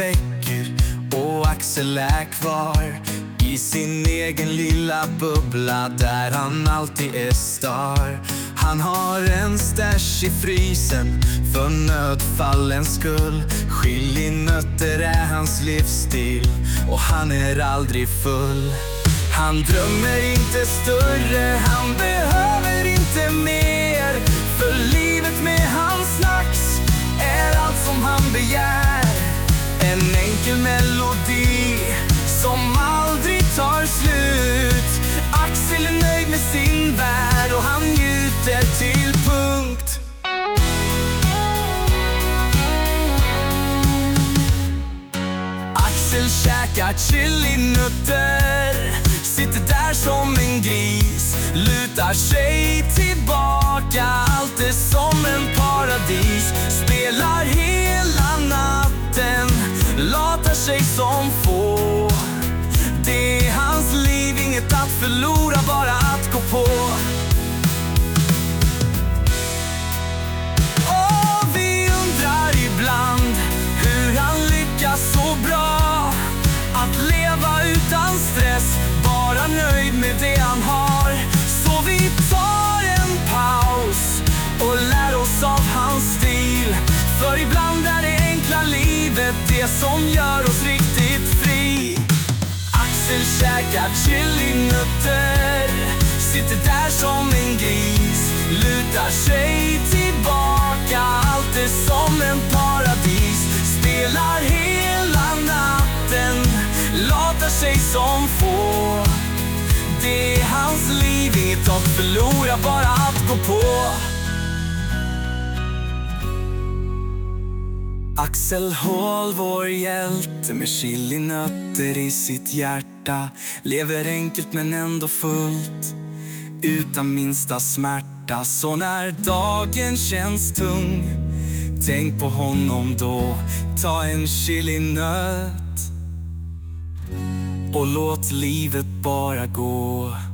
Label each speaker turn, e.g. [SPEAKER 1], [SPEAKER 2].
[SPEAKER 1] veckor och Axel är kvar i sin egen lilla bubbla där han alltid är star. Han har en stash i frysen för nödfallens skull. Chilinötter är hans livsstil och han är aldrig full. Han drömmer inte större, han behöver inte mer. För livet med hans snacks är allt som han begär. En enkel melodi som aldrig tar slut. Axel är nöjd med sin värld och han njuter till punkt. Axel käkar chilinötter, sitter där som en gris, lutar sig tillbaka, allt är som en paradis. Spelar hela natten, latar sig som få. Det är hans liv, inget att förlora, bara att gå på. Och vi undrar ibland hur han lyckas så bra att leva utan stress, bara nöjd med det han har. Så vi tar en paus och lär oss av hans stil. För ibland är det enkla livet det som gör oss riktigt fri. Axel käkar chilinötter, sitter där som en gris, lutar sig tillbaka, allt är som en paradis. Spelar hela natten, latar sig som få. Det är hans liv, inget att förlora, bara att gå på. Axel Hall, vår hjälte med chilinötter i sitt hjärta, lever enkelt men ändå fullt, utan minsta smärta. Så när dagen känns tung, tänk på honom då. Ta en chilinöt och låt livet bara gå.